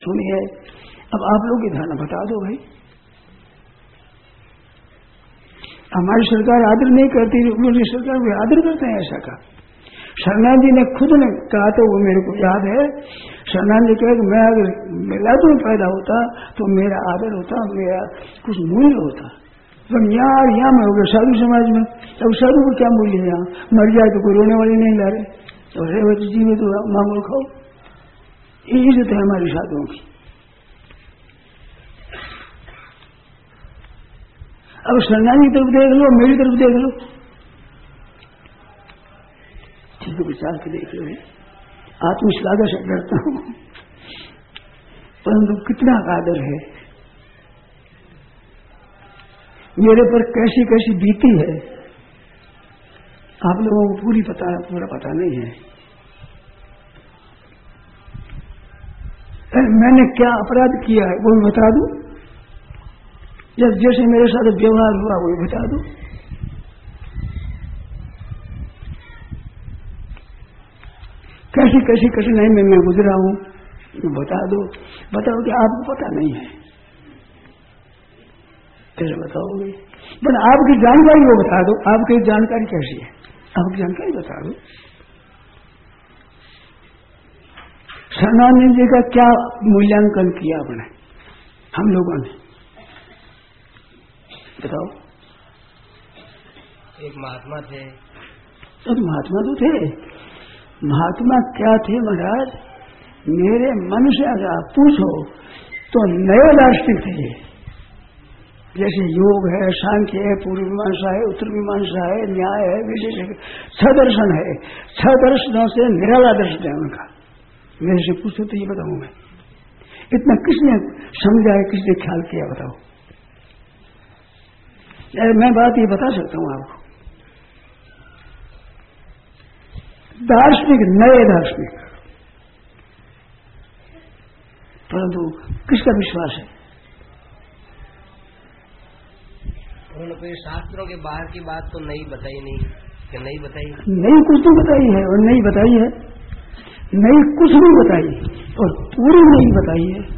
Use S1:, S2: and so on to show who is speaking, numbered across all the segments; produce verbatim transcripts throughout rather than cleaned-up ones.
S1: सुनिए, अब आप लोग की धारणा बता दो भाई। हमारी सरकार आदर नहीं करती, उनकी सरकार भी आदर करते हैं, ऐसा कहा। शरणानंद जी ने खुद ने कहा, तो वो मेरे को याद है, शरणानंद जी कहे कि मैं अगर मिलाद में पैदा होता तो मेरा आदर होता, मेरा कुछ मूल्य होता। पर यहाँ यहाँ में हो गया साधु समाज में, अब साधु को क्या मूल्य है? यहाँ मर जाए तो कोई रोने वाली नहीं ला रहे, और रेवत जी में तो मांगो खाओ। ये इज्जत है हमारी साधुओं की। अब शरणानंद की तरफ देख लो, मेरी तरफ देख लो, ठीक है, विचार के देख लो। आत्मश्लाघा से डरता हूं, परंतु कितना आदर है मेरे पर, कैसी कैसी बीती है, आप लोगों को पूरी पता पूरा पता नहीं है। मैंने क्या अपराध किया है वो भी बता दूं, या जैसे मेरे साथ व्यवहार हुआ वो भी बता दूं। कैसी कैसी कठिनाई में मैं गुजरा हूं बता दो। बताओ कि आपको पता नहीं है, कैसे बताओगे? पर आपकी जानकारी वो बता दो, आपकी जानकारी कैसी है, आपकी जानकारी बता दो। शरणानंद जी का क्या मूल्यांकन किया आपने, हम लोगों ने, बताओ।
S2: एक महात्मा थे।
S1: तो महात्मा तो थे, महात्मा क्या थे महाराज? मेरे मन से अगर आप पूछो तो नए दार्शनिक थे। जैसे योग है, सांख्य है, पूर्व मीमांसा है, उत्तर मीमांसा है, न्याय है, विशेष है, छह दर्शन है। छह दर्शनों से निराला दर्शन है उनका। मेरे से पूछो तो ये बताऊं मैं, इतना किसने समझा है, किसने ख्याल किया, बताओ। मैं बात ये बता सकता हूं आपको, दार्शनिक, नए दार्शनिक, परंतु किसका विश्वास है?
S2: उन्होंने कोई शास्त्रों के बाहर की बात तो नहीं बताई, नहीं कि नहीं बताई,
S1: नहीं कुछ तो बताई है, और नहीं बताई है, नहीं कुछ नहीं बताई, और पूरी नहीं बताई है,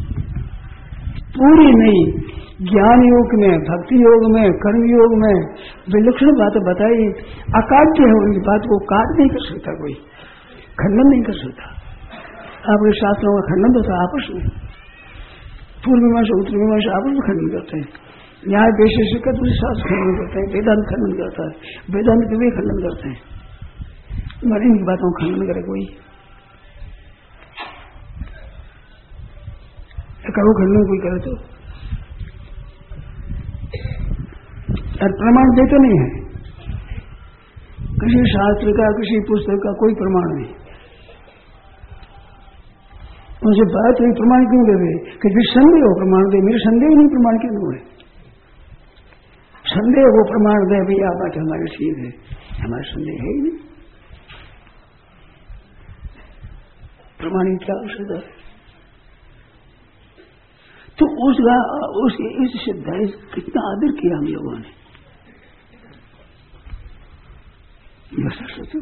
S1: पूरी नहीं। ज्ञान योग में, भक्ति योग में, कर्म योग में विलक्षण बातें बताई, अकाट्य है उनकी बात को, काट नहीं कर सकता कोई, खंडन नहीं कर सकता। आपके शास्त्रों का खंडन होता है आपस में, पूर्व मीमांसा उत्तर मीमांसा आपस में खंडन करते हैं, न्याय विशेष का दूसरे शास्त्र खंडन करते हैं, वेदांत खंडन करता है, वेदांत के भी खंडन करते हैं, मगर इनकी बातों का खंडन करे कोई, करो खंडन कोई करे तो, और प्रमाण देते नहीं है, किसी शास्त्र का, किसी पुस्तक का कोई प्रमाण नहीं। उनसे बात हुई, प्रमाण क्यों देवे? कि जिस संदेह हो प्रमाण दे, मेरे संदेह नहीं प्रमाण क्यों हुए? संदेह वो प्रमाण दे, भाई आप बात हमारे ठीक है, हमारा संदेह है ही नहीं, प्रमाण क्या आवश्यकता है? तो उसका उस इस सिद्धांत कितना आदर किया हम लोगों ने, बस सोचो।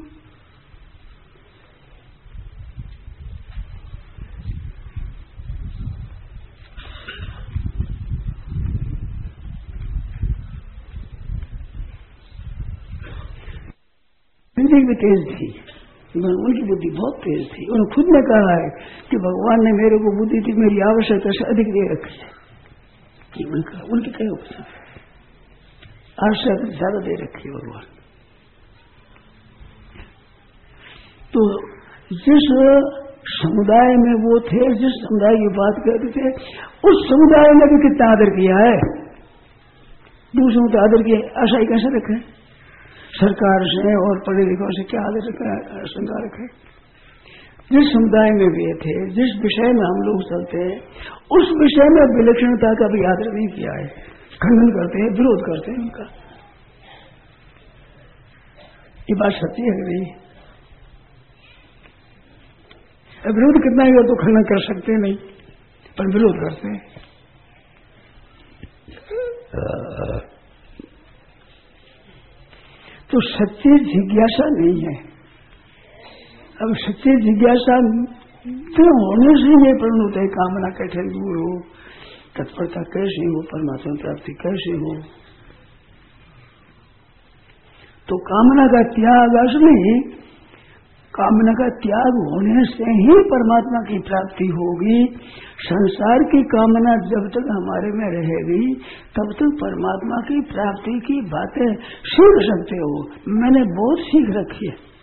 S1: बुद्धि भी तेज थी, उनकी बुद्धि बहुत तेज थी। उन्होंने खुद ने कहा है कि भगवान ने मेरे को बुद्धि थी मेरी आवश्यकता से अधिक दे रखी है, कि उनका उनकी कई आवश्यकता ज्यादा दे रखी है भगवान। तो जिस समुदाय में वो थे, जिस समुदाय की बात करते थे, उस समुदाय ने भी कितना आदर किया है, दूसरों का आदर किया, आशा ही कैसे रखे? सरकार से और पढ़े लिखों से क्या आदर शंका रखे? जिस समुदाय में भी थे, जिस विषय में हम लोग चलते हैं, उस विषय में विलक्षणता का भी आदर नहीं किया है, खंडन करते हैं, विरोध करते हैं उनका। ये बात सच्ची है कि नहीं? विरोध कितना ही हो तो खंडन कर सकते नहीं, पर विरोध करते हैं। तो सच्ची जिज्ञासा नहीं है। अब सच्ची जिज्ञासा तो होने से ये परिणत है, कामना कैसे दूर हो, तत्परता कैसे हो, परमात्मा प्राप्ति कैसे हो। तो कामना का त्याग असली, कामना का त्याग होने से ही परमात्मा की प्राप्ति होगी। संसार की कामना जब तक हमारे में रहेगी तब तक परमात्मा की प्राप्ति की बातें सीख सकते हो। मैंने बहुत सीख रखी है।